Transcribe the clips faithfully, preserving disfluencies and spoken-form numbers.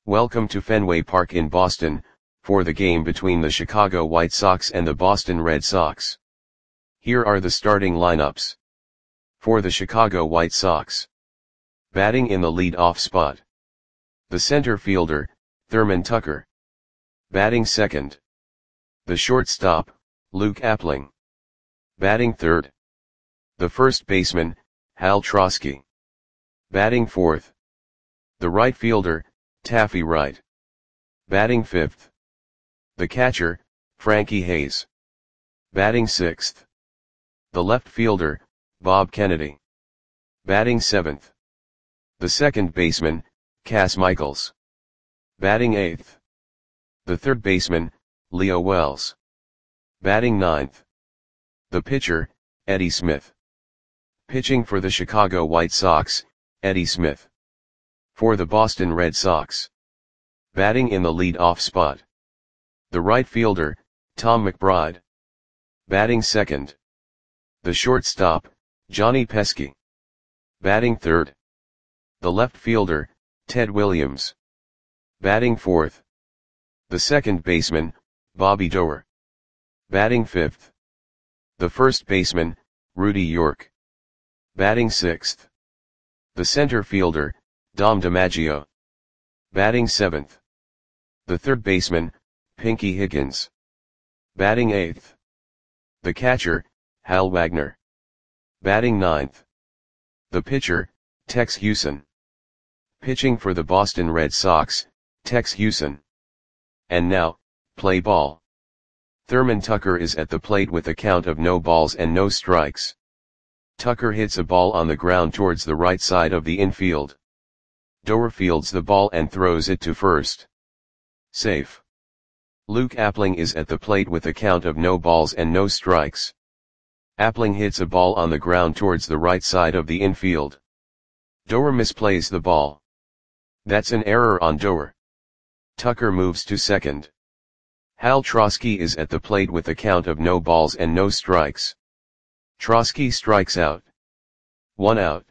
Welcome to Fenway Park in Boston, for the game between the Chicago White Sox and the Boston Red Sox. Here are the starting lineups. For the Chicago White Sox. Batting in the lead-off spot. The center fielder, Thurman Tucker. Batting second. The shortstop, Luke Appling. Batting third. The first baseman, Hal Trosky. Batting fourth. The right fielder, Taffy Wright. Batting fifth. The catcher, Frankie Hayes. Batting sixth. The left fielder, Bob Kennedy. Batting seventh. The second baseman, Cas Michaels. Batting eighth. The third baseman, Leo Wells. Batting ninth. The pitcher, Eddie Smith. Pitching for the Chicago White Sox, Eddie Smith. For the Boston Red Sox. Batting in the lead-off spot. The right fielder, Tom McBride. Batting second. The shortstop, Johnny Pesky. Batting third. The left fielder, Ted Williams. Batting fourth. The second baseman, Bobby Doerr. Batting fifth. The first baseman, Rudy York. Batting sixth. The center fielder, Dom DiMaggio. Batting seventh. The third baseman, Pinky Higgins. Batting eighth. The catcher, Hal Wagner. Batting ninth. The pitcher, Tex Hewson. Pitching for the Boston Red Sox, Tex Hewson. And now, play ball. Thurman Tucker is at the plate with a count of no balls and no strikes. Tucker hits a ball on the ground towards the right side of the infield. Doerr fields the ball and throws it to first. Safe. Luke Appling is at the plate with a count of no balls and no strikes. Appling hits a ball on the ground towards the right side of the infield. Doerr misplays the ball. That's an error on Doerr. Tucker moves to second. Hal Trosky is at the plate with a count of no balls and no strikes. Trosky strikes out. One out.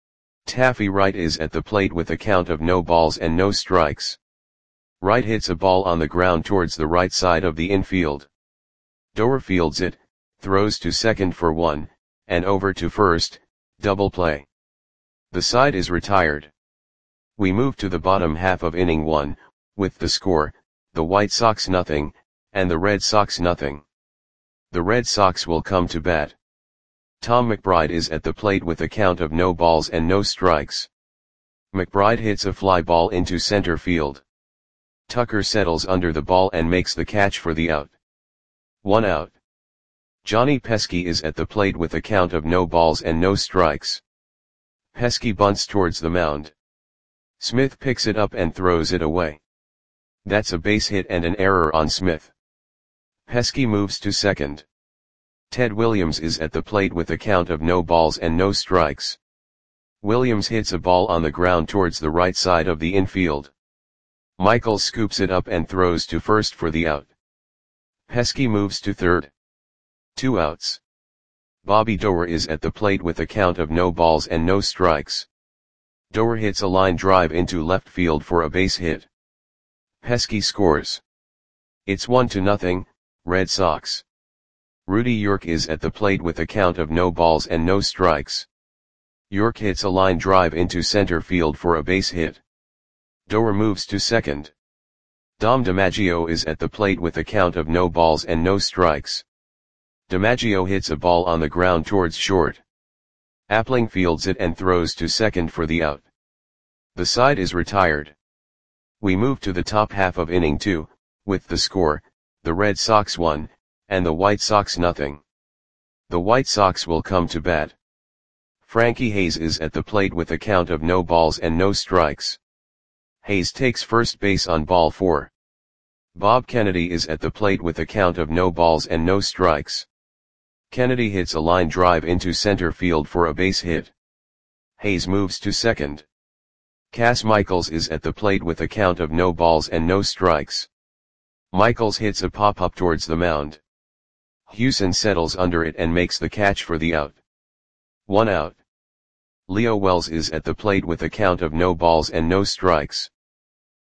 Taffy Wright is at the plate with a count of no balls and no strikes. Wright hits a ball on the ground towards the right side of the infield. Doerr fields it, throws to second for one, and over to first, double play. The side is retired. We move to the bottom half of inning one, with the score, the White Sox nothing, and the Red Sox nothing. The Red Sox will come to bat. Tom McBride is at the plate with a count of no balls and no strikes. McBride hits a fly ball into center field. Tucker settles under the ball and makes the catch for the out. One out. Johnny Pesky is at the plate with a count of no balls and no strikes. Pesky bunts towards the mound. Smith picks it up and throws it away. That's a base hit and an error on Smith. Pesky moves to second. Ted Williams is at the plate with a count of no balls and no strikes. Williams hits a ball on the ground towards the right side of the infield. Michaels scoops it up and throws to first for the out. Pesky moves to third. Two outs. Bobby Doerr is at the plate with a count of no balls and no strikes. Doerr hits a line drive into left field for a base hit. Pesky scores. It's one to nothing, Red Sox. Rudy York is at the plate with a count of no balls and no strikes. York hits a line drive into center field for a base hit. Doerr moves to second. Dom DiMaggio is at the plate with a count of no balls and no strikes. DiMaggio hits a ball on the ground towards short. Appling fields it and throws to second for the out. The side is retired. We move to the top half of inning two, with the score, the Red Sox one, and the White Sox nothing. The White Sox will come to bat. Frankie Hayes is at the plate with a count of no balls and no strikes. Hayes takes first base on ball four. Bob Kennedy is at the plate with a count of no balls and no strikes. Kennedy hits a line drive into center field for a base hit. Hayes moves to second. Cas Michaels is at the plate with a count of no balls and no strikes. Michaels hits a pop-up towards the mound. Hewson settles under it and makes the catch for the out. One out. Leo Wells is at the plate with a count of no balls and no strikes.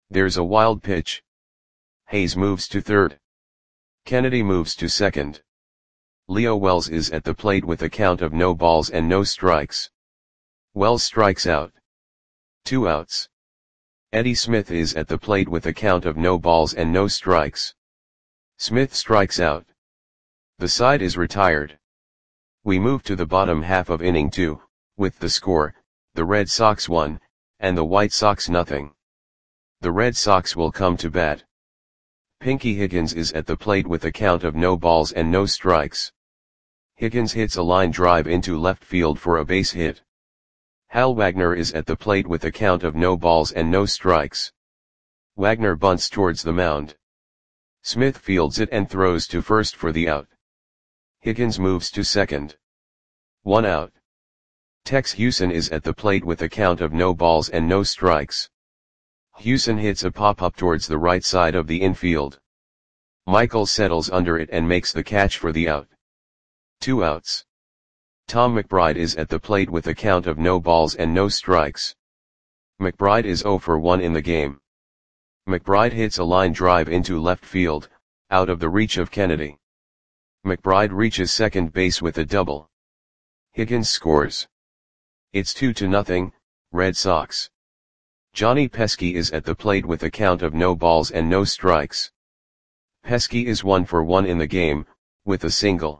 There's a wild pitch. Hayes moves to third. Kennedy moves to second. Leo Wells is at the plate with a count of no balls and no strikes. Wells strikes out. Two outs. Eddie Smith is at the plate with a count of no balls and no strikes. Smith strikes out. The side is retired. We move to the bottom half of inning two, with the score, the Red Sox one, and the White Sox nothing. The Red Sox will come to bat. Pinky Higgins is at the plate with a count of no balls and no strikes. Higgins hits a line drive into left field for a base hit. Hal Wagner is at the plate with a count of no balls and no strikes. Wagner bunts towards the mound. Smith fields it and throws to first for the out. Higgins moves to second. One out. Tex Hewson is at the plate with a count of no balls and no strikes. Hewson hits a pop-up towards the right side of the infield. Michael settles under it and makes the catch for the out. Two outs. Tom McBride is at the plate with a count of no balls and no strikes. McBride is oh for one in the game. McBride hits a line drive into left field, out of the reach of Kennedy. McBride reaches second base with a double. Higgins scores. It's two to nothing, Red Sox. Johnny Pesky is at the plate with a count of no balls and no strikes. Pesky is one for one in the game, with a single.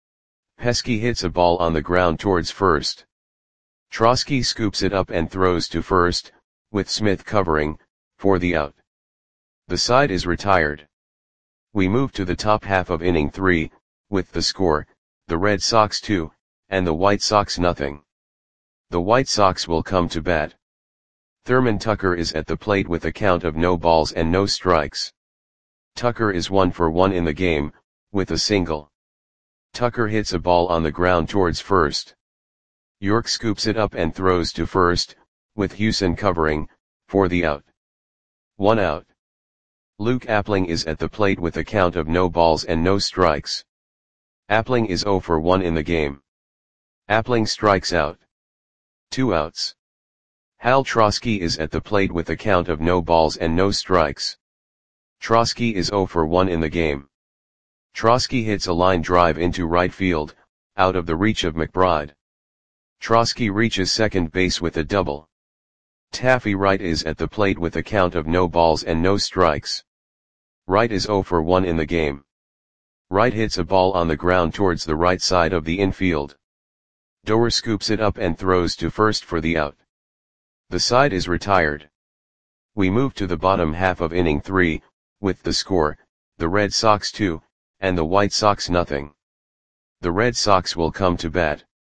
Pesky hits a ball on the ground towards first. Trosky scoops it up and throws to first, with Smith covering, for the out. The side is retired. We move to the top half of inning three, with the score, the Red Sox two, and the White Sox nothing. The White Sox will come to bat. Thurman Tucker is at the plate with a count of no balls and no strikes. Tucker is one for one in the game, with a single. Tucker hits a ball on the ground towards first. York scoops it up and throws to first, with Hewson covering, for the out. One out. Luke Appling is at the plate with a count of no balls and no strikes. Appling is oh for one in the game. Appling strikes out. Two outs. Hal Trosky is at the plate with a count of no balls and no strikes. Trosky is oh for one in the game. Trosky hits a line drive into right field, out of the reach of McBride. Trosky reaches second base with a double. Taffy Wright is at the plate with a count of no balls and no strikes. Wright is oh for one in the game. Wright hits a ball on the ground towards the right side of the infield. Doer scoops it up and throws to first for the out. The side is retired. We move to the bottom half of inning three, with the score, the Red Sox two, and the White Sox nothing. The Red Sox will come to bat.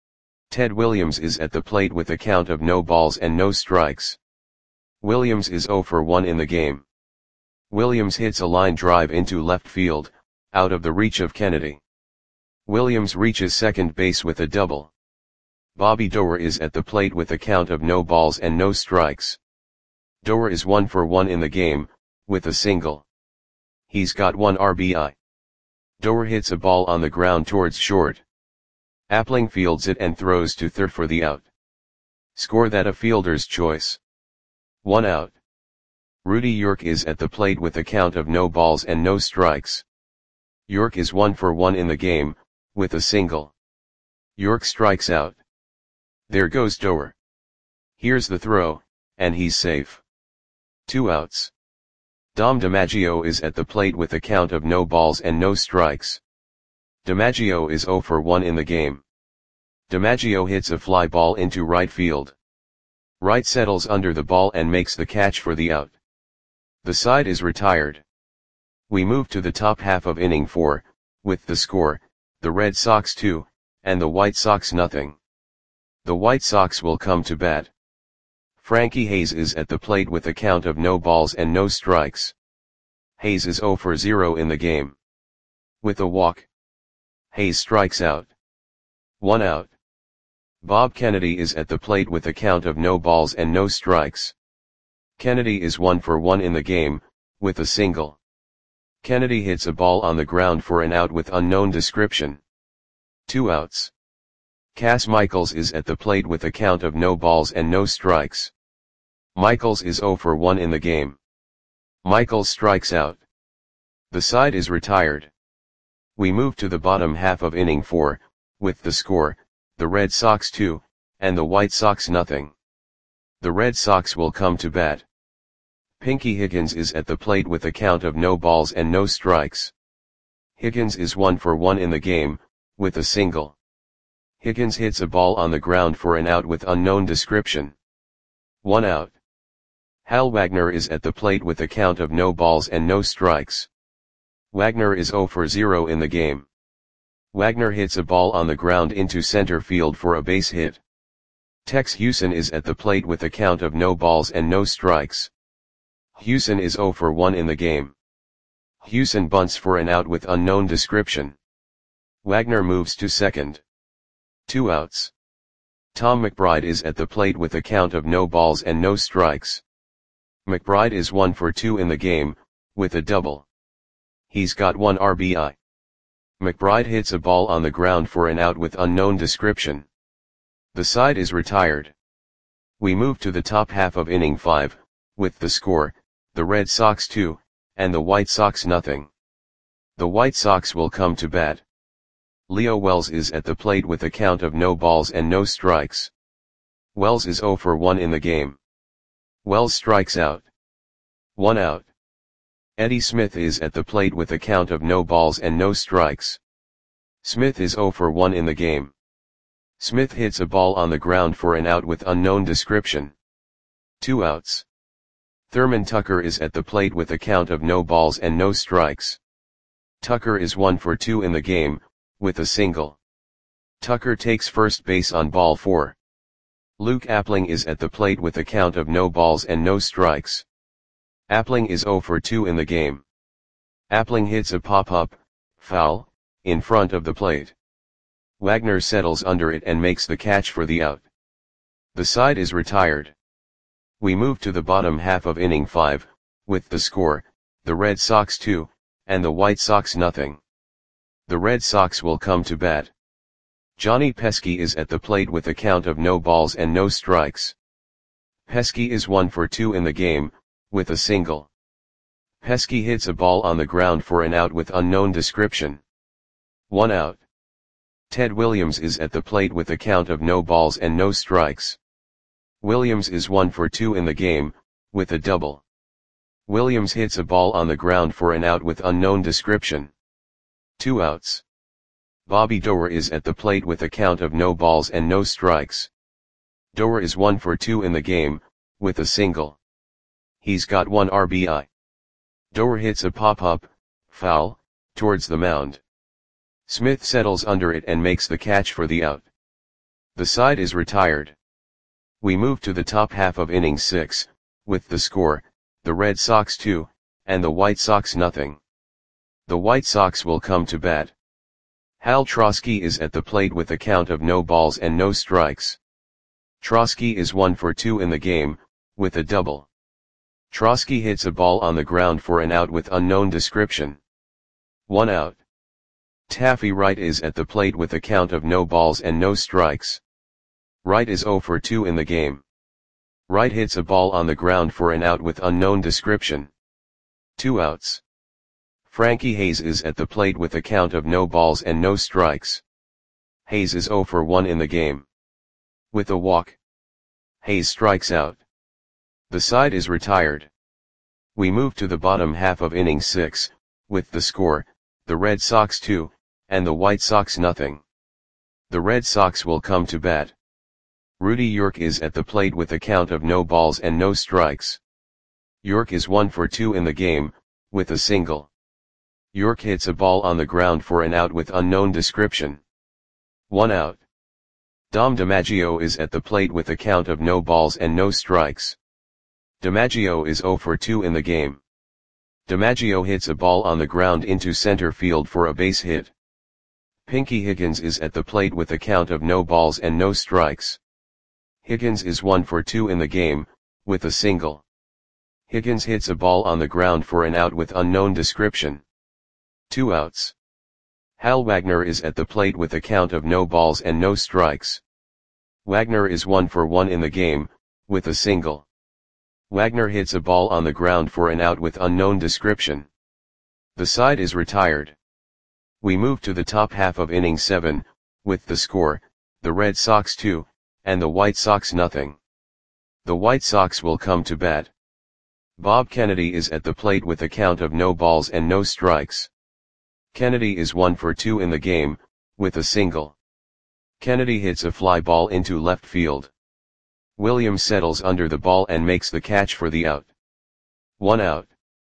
Ted Williams is at the plate with a count of no balls and no strikes. Williams is oh for one in the game. Williams hits a line drive into left field, out of the reach of Kennedy. Williams reaches second base with a double. Bobby Doer is at the plate with a count of no balls and no strikes. Doer is one for one in the game, with a single. He's got one R B I. Doer hits a ball on the ground towards short. Appling fields it and throws to third for the out. Score that a fielder's choice. One out. Rudy York is at the plate with a count of no balls and no strikes. York is one for one in the game, with a single. York strikes out. There goes Doer. Here's the throw, and he's safe. Two outs. Dom DiMaggio is at the plate with a count of no balls and no strikes. DiMaggio is oh for one in the game. DiMaggio hits a fly ball into right field. Wright settles under the ball and makes the catch for the out. The side is retired. We move to the top half of inning four, with the score, the Red Sox two, and the White Sox nothing. The White Sox will come to bat. Frankie Hayes is at the plate with a count of no balls and no strikes. Hayes is oh for zero in the game. With a walk. Hayes strikes out. One out. Bob Kennedy is at the plate with a count of no balls and no strikes. Kennedy is one for one in the game, with a single. Kennedy hits a ball on the ground for an out with unknown description. Two outs. Cass Michaels is at the plate with a count of no balls and no strikes. Michaels is oh for one in the game. Michael strikes out. The side is retired. We move to the bottom half of inning four, with the score, the Red Sox two, and the White Sox nothing. The Red Sox will come to bat. Pinky Higgins is at the plate with a count of no balls and no strikes. Higgins is one for one in the game, with a single. Higgins hits a ball on the ground for an out with unknown description. One out. Hal Wagner is at the plate with a count of no balls and no strikes. Wagner is zero for zero in the game. Wagner hits a ball on the ground into center field for a base hit. Tex Hewson is at the plate with a count of no balls and no strikes. Hewson is zero for one in the game. Hewson bunts for an out with unknown description. Wagner moves to second. Two outs. Tom McBride is at the plate with a count of no balls and no strikes. McBride is one for two in the game, with a double. He's got one R B I. McBride hits a ball on the ground for an out with unknown description. The side is retired. We move to the top half of inning five, with the score, the Red Sox two, and the White Sox nothing. The White Sox will come to bat. Leo Wells is at the plate with a count of no balls and no strikes. Wells is zero for one in the game. Wells strikes out. One out. Eddie Smith is at the plate with a count of no balls and no strikes. Smith is zero for one in the game. Smith hits a ball on the ground for an out with unknown description. Two outs. Thurman Tucker is at the plate with a count of no balls and no strikes. Tucker is one for two in the game, with a single. Tucker takes first base on ball four. Luke Appling is at the plate with a count of no balls and no strikes. Appling is zero for two in the game. Appling hits a pop-up, foul, in front of the plate. Wagner settles under it and makes the catch for the out. The side is retired. We move to the bottom half of inning five, with the score, the Red Sox two, and the White Sox nothing. The Red Sox will come to bat. Johnny Pesky is at the plate with a count of no balls and no strikes. Pesky is one for two in the game, with a single. Pesky hits a ball on the ground for an out with unknown description. One out. Ted Williams is at the plate with a count of no balls and no strikes. Williams is one for two in the game, with a double. Williams hits a ball on the ground for an out with unknown description. Two outs. Bobby Doerr is at the plate with a count of no balls and no strikes. Doerr is one for two in the game, with a single. He's got one R B I. Doerr hits a pop-up, foul, towards the mound. Smith settles under it and makes the catch for the out. The side is retired. We move to the top half of inning six, with the score, the Red Sox two, and the White Sox nothing. The White Sox will come to bat. Hal Trosky is at the plate with a count of no balls and no strikes. Trosky is one for two in the game, with a double. Trosky hits a ball on the ground for an out with unknown description. One out. Taffy Wright is at the plate with a count of no balls and no strikes. Wright is zero for two in the game. Wright hits a ball on the ground for an out with unknown description. Two outs. Frankie Hayes is at the plate with a count of no balls and no strikes. Hayes is zero for one in the game. With a walk. Hayes strikes out. The side is retired. We move to the bottom half of inning six, with the score, the Red Sox two, and the White Sox nothing. The Red Sox will come to bat. Rudy York is at the plate with a count of no balls and no strikes. York is one for two in the game, with a single. York hits a ball on the ground for an out with unknown description. One out. Dom DiMaggio is at the plate with a count of no balls and no strikes. DiMaggio is zero for two in the game. DiMaggio hits a ball on the ground into center field for a base hit. Pinky Higgins is at the plate with a count of no balls and no strikes. Higgins is one for two in the game, with a single. Higgins hits a ball on the ground for an out with unknown description. Two outs. Hal Wagner is at the plate with a count of no balls and no strikes. Wagner is one for one in the game, with a single. Wagner hits a ball on the ground for an out with unknown description. The side is retired. We move to the top half of inning seven, with the score, the Red Sox two, and the White Sox nothing. The White Sox will come to bat. Bob Kennedy is at the plate with a count of no balls and no strikes. Kennedy is one for two in the game, with a single. Kennedy hits a fly ball into left field. Williams settles under the ball and makes the catch for the out. One out.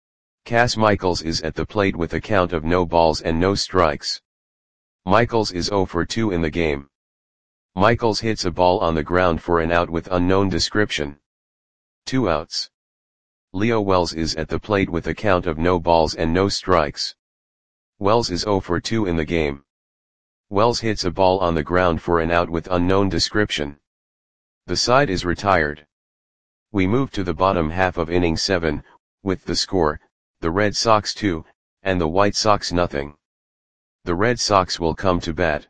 Cas Michaels is at the plate with a count of no balls and no strikes. Michaels is zero for two in the game. Michaels hits a ball on the ground for an out with unknown description. Two outs. Leo Wells is at the plate with a count of no balls and no strikes. Wells is zero for two in the game. Wells hits a ball on the ground for an out with unknown description. The side is retired. We move to the bottom half of inning seven, with the score, the Red Sox two, and the White Sox nothing. The Red Sox will come to bat.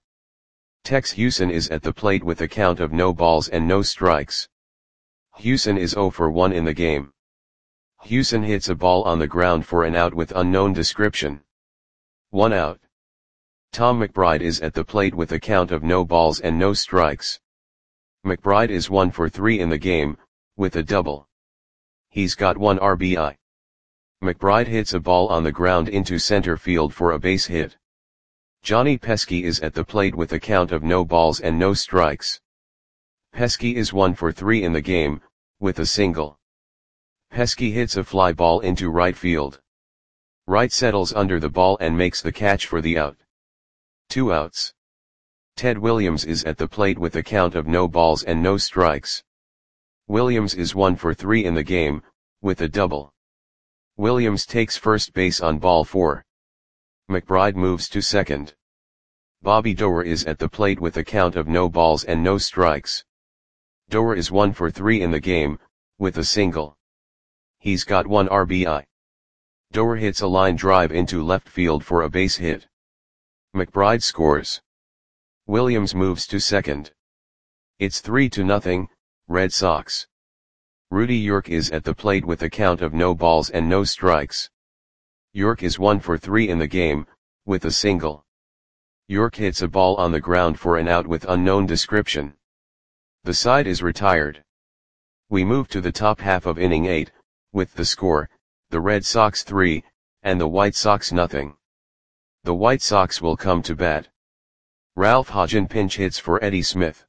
Tex Houston is at the plate with a count of no balls and no strikes. Houston is zero for one in the game. Houston hits a ball on the ground for an out with unknown description. One out. Tom McBride is at the plate with a count of no balls and no strikes. McBride is one for three in the game, with a double. He's got one R B I. McBride hits a ball on the ground into center field for a base hit. Johnny Pesky is at the plate with a count of no balls and no strikes. Pesky is one for three in the game, with a single. Pesky hits a fly ball into right field. Wright settles under the ball and makes the catch for the out. Two outs. Ted Williams is at the plate with a count of no balls and no strikes. Williams is one for three in the game, with a double. Williams takes first base on ball four. McBride moves to second. Bobby Doerr is at the plate with a count of no balls and no strikes. Doerr is one for three in the game, with a single. He's got one R B I. Doerr hits a line drive into left field for a base hit. McBride scores. Williams moves to second. It's three to nothing, Red Sox. Rudy York is at the plate with a count of no balls and no strikes. York is one for three in the game, with a single. York hits a ball on the ground for an out with unknown description. The side is retired. We move to the top half of inning eight, with the score, the Red Sox three, and the White Sox nothing. The White Sox will come to bat. Ralph Hodgen pinch hits for Eddie Smith.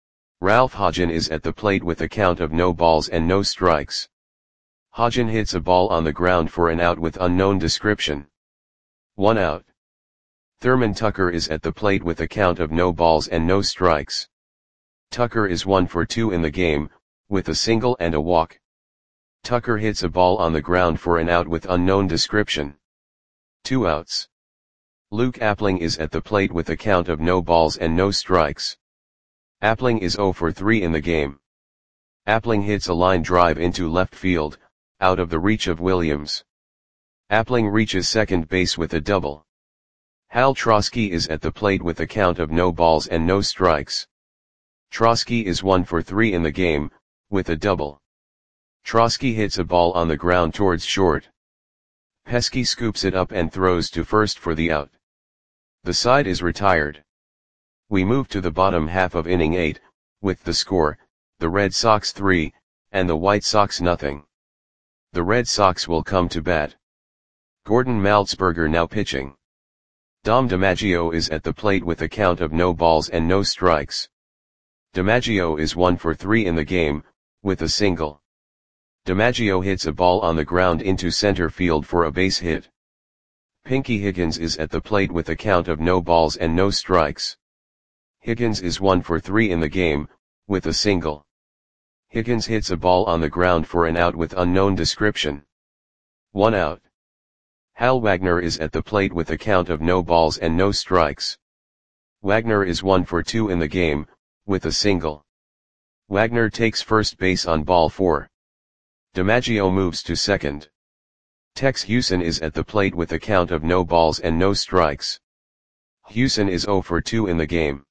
Ralph Hodgen is at the plate with a count of no balls and no strikes. Hodgen hits a ball on the ground for an out with unknown description. One out. Thurman Tucker is at the plate with a count of no balls and no strikes. Tucker is one for two in the game, with a single and a walk. Tucker hits a ball on the ground for an out with unknown description. Two outs. Luke Appling is at the plate with a count of no balls and no strikes. Appling is zero for three in the game. Appling hits a line drive into left field, out of the reach of Williams. Appling reaches second base with a double. Hal Trosky is at the plate with a count of no balls and no strikes. Trosky is one for three in the game, with a double. Trosky hits a ball on the ground towards short. Pesky scoops it up and throws to first for the out. The side is retired. We move to the bottom half of inning eight, with the score, the Red Sox three, and the White Sox nothing. The Red Sox will come to bat. Gordon Maltzberger now pitching. Dom DiMaggio is at the plate with a count of no balls and no strikes. DiMaggio is one for three in the game, with a single. DiMaggio hits a ball on the ground into center field for a base hit. Pinky Higgins is at the plate with a count of no balls and no strikes. Higgins is one for three in the game, with a single. Higgins hits a ball on the ground for an out with unknown description. One out. Hal Wagner is at the plate with a count of no balls and no strikes. Wagner is one for two in the game, with a single. Wagner takes first base on ball four. DiMaggio moves to second. Tex Houston is at the plate with a count of no balls and no strikes. Houston is zero for two in the game.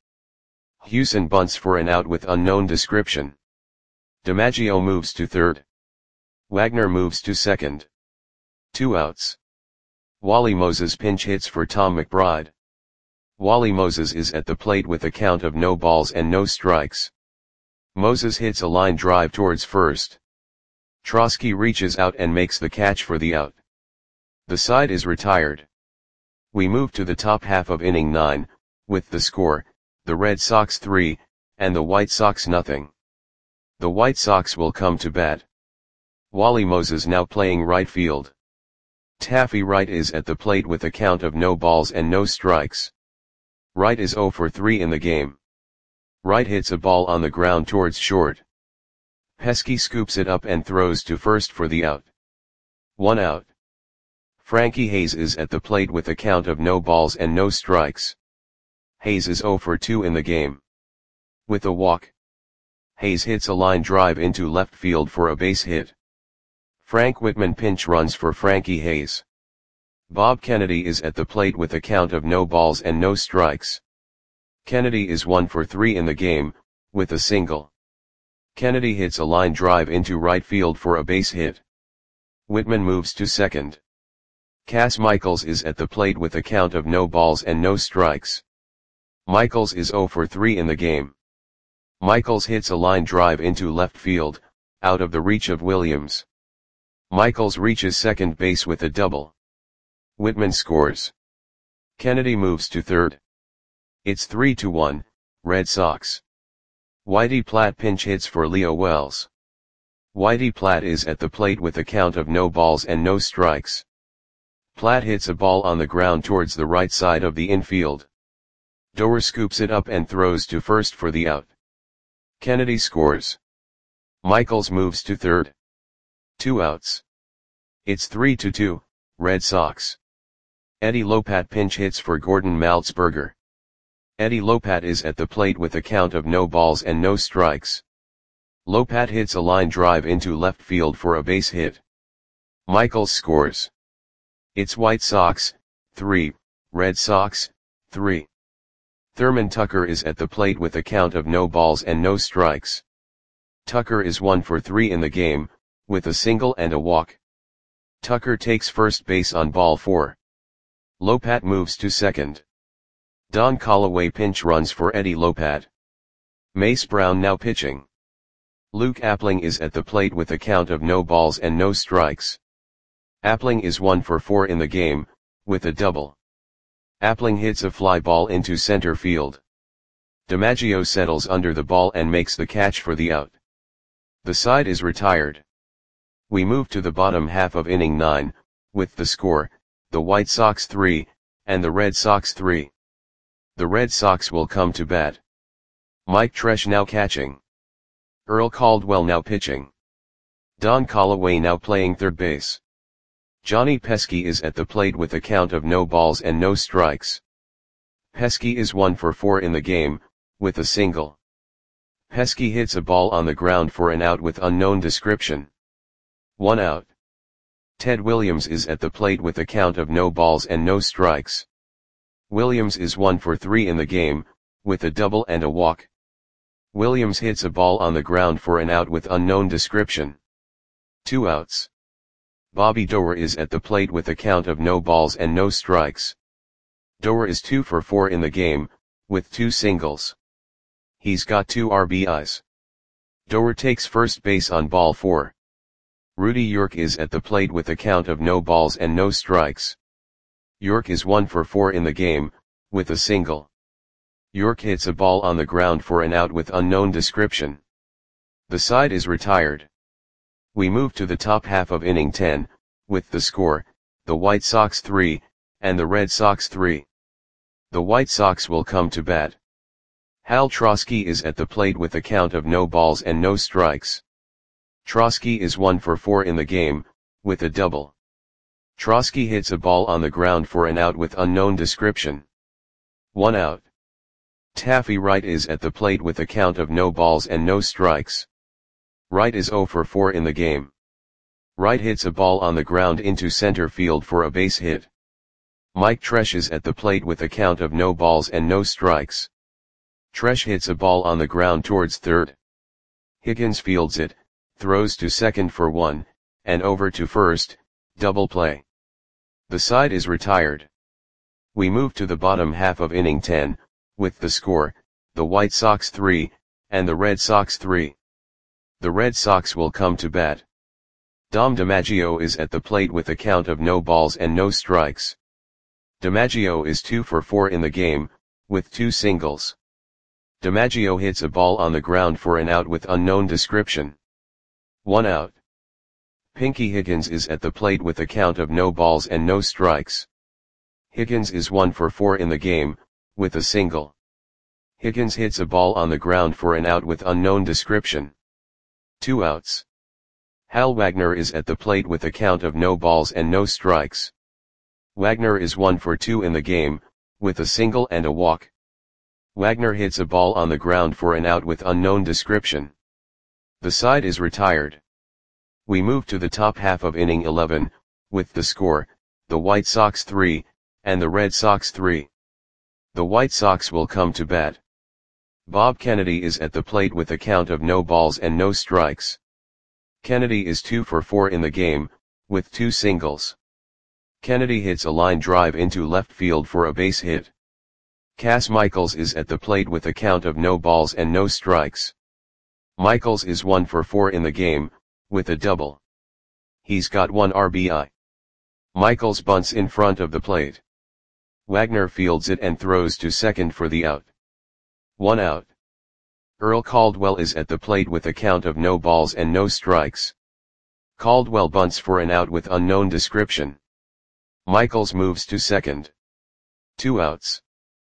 Houston bunts for an out with unknown description. DiMaggio moves to third. Wagner moves to second. Two outs. Wally Moses pinch hits for Tom McBride. Wally Moses is at the plate with a count of no balls and no strikes. Moses hits a line drive towards first. Trosky reaches out and makes the catch for the out. The side is retired. We move to the top half of inning nine, with the score, the Red Sox three, and the White Sox nothing. The White Sox will come to bat. Wally Moses now playing right field. Taffy Wright is at the plate with a count of no balls and no strikes. Wright is oh for three in the game. Wright hits a ball on the ground towards short. Pesky scoops it up and throws to first for the out. One out. Frankie Hayes is at the plate with a count of no balls and no strikes. Hayes is oh for two in the game. With a walk. Hayes hits a line drive into left field for a base hit. Frank Whitman pinch runs for Frankie Hayes. Bob Kennedy is at the plate with a count of no balls and no strikes. Kennedy is one for three in the game, with a single. Kennedy hits a line drive into right field for a base hit. Whitman moves to second. Cass Michaels is at the plate with a count of no balls and no strikes. Michaels is oh for three in the game. Michaels hits a line drive into left field, out of the reach of Williams. Michaels reaches second base with a double. Whitman scores. Kennedy moves to third. It's three to one, Red Sox. Whitey Platt pinch hits for Leo Wells. Whitey Platt is at the plate with a count of no balls and no strikes. Platt hits a ball on the ground towards the right side of the infield. Doer scoops it up and throws to first for the out. Kennedy scores. Michaels moves to third. Two outs. It's three to two, Red Sox. Eddie Lopat pinch hits for Gordon Maltzberger. Eddie Lopat is at the plate with a count of no balls and no strikes. Lopat hits a line drive into left field for a base hit. Michaels scores. It's White Sox, three, Red Sox, three. Thurman Tucker is at the plate with a count of no balls and no strikes. Tucker is one for three in the game, with a single and a walk. Tucker takes first base on ball four. Lopat moves to second. Don Callaway pinch runs for Eddie Lopat. Mace Brown now pitching. Luke Appling is at the plate with a count of no balls and no strikes. Appling is one for four in the game, with a double. Appling hits a fly ball into center field. DiMaggio settles under the ball and makes the catch for the out. The side is retired. We move to the bottom half of inning nine, with the score, the White Sox three, and the Red Sox three. The Red Sox will come to bat. Mike Tresh now catching. Earl Caldwell now pitching. Don Callaway now playing third base. Johnny Pesky is at the plate with a count of no balls and no strikes. Pesky is one for four in the game, with a single. Pesky hits a ball on the ground for an out with unknown description. One out. Ted Williams is at the plate with a count of no balls and no strikes. Williams is one for three in the game, with a double and a walk. Williams hits a ball on the ground for an out with unknown description. Two outs. Bobby Doer is at the plate with a count of no balls and no strikes. Doer is two for four in the game, with two singles. He's got two R B Is. Doer takes first base on ball four. Rudy York is at the plate with a count of no balls and no strikes. York is one for four in the game, with a single. York hits a ball on the ground for an out with unknown description. The side is retired. We move to the top half of inning ten, with the score, the White Sox three, and the Red Sox three. The White Sox will come to bat. Hal Trosky is at the plate with a count of no balls and no strikes. Trosky is one for four in the game, with a double. Trosky hits a ball on the ground for an out with unknown description. One out. Taffy Wright is at the plate with a count of no balls and no strikes. Wright is oh for four in the game. Wright hits a ball on the ground into center field for a base hit. Mike Tresh is at the plate with a count of no balls and no strikes. Tresh hits a ball on the ground towards third. Higgins fields it, throws to second for one, and over to first, double play. The side is retired. We move to the bottom half of inning ten, with the score, the White Sox three, and the Red Sox three. The Red Sox will come to bat. Dom DiMaggio is at the plate with a count of no balls and no strikes. DiMaggio is two for four in the game, with two singles. DiMaggio hits a ball on the ground for an out with unknown description. One out. Pinky Higgins is at the plate with a count of no balls and no strikes. Higgins is one for four in the game, with a single. Higgins hits a ball on the ground for an out with unknown description. Two outs. Hal Wagner is at the plate with a count of no balls and no strikes. Wagner is one for two in the game, with a single and a walk. Wagner hits a ball on the ground for an out with unknown description. The side is retired. We move to the top half of inning eleven, with the score, the White Sox three, and the Red Sox three. The White Sox will come to bat. Bob Kennedy is at the plate with a count of no balls and no strikes. Kennedy is two for four in the game, with two singles. Kennedy hits a line drive into left field for a base hit. Cass Michaels is at the plate with a count of no balls and no strikes. Michaels is one for four in the game, with a double. He's got one R B I. Michaels bunts in front of the plate. Wagner fields it and throws to second for the out. One out. Earl Caldwell is at the plate with a count of no balls and no strikes. Caldwell bunts for an out with unknown description. Michaels moves to second. Two outs.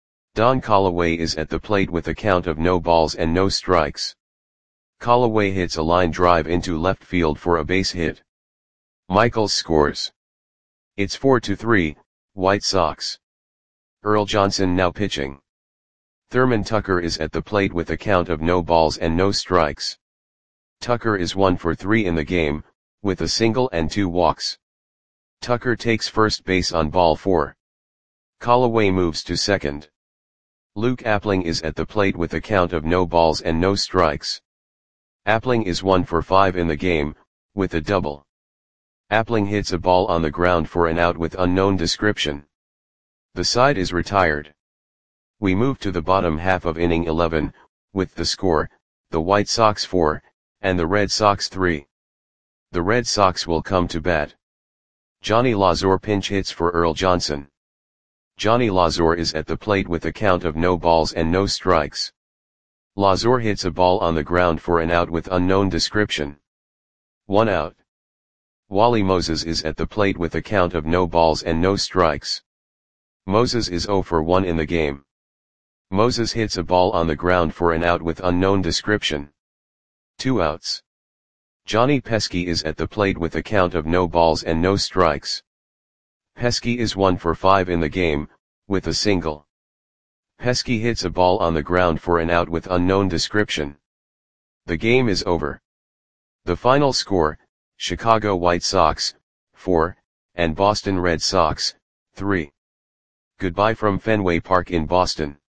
Don Callaway is at the plate with a count of no balls and no strikes. Callaway hits a line drive into left field for a base hit. Michaels scores. It's four to three, White Sox. Earl Johnson now pitching. Thurman Tucker is at the plate with a count of no balls and no strikes. Tucker is one for three in the game, with a single and two walks. Tucker takes first base on ball four. Callaway moves to second. Luke Appling is at the plate with a count of no balls and no strikes. Appling is one for five in the game, with a double. Appling hits a ball on the ground for an out with unknown description. The side is retired. We move to the bottom half of inning eleven, with the score, the White Sox four, and the Red Sox three. The Red Sox will come to bat. Johnny Lazor pinch hits for Earl Johnson. Johnny Lazor is at the plate with a count of no balls and no strikes. Lazor hits a ball on the ground for an out with unknown description. One out. Wally Moses is at the plate with a count of no balls and no strikes. Moses is zero for one in the game. Moses hits a ball on the ground for an out with unknown description. Two outs. Johnny Pesky is at the plate with a count of no balls and no strikes. Pesky is one for five in the game, with a single. Pesky hits a ball on the ground for an out with unknown description. The game is over. The final score, Chicago White Sox, four, and Boston Red Sox, three. Goodbye from Fenway Park in Boston.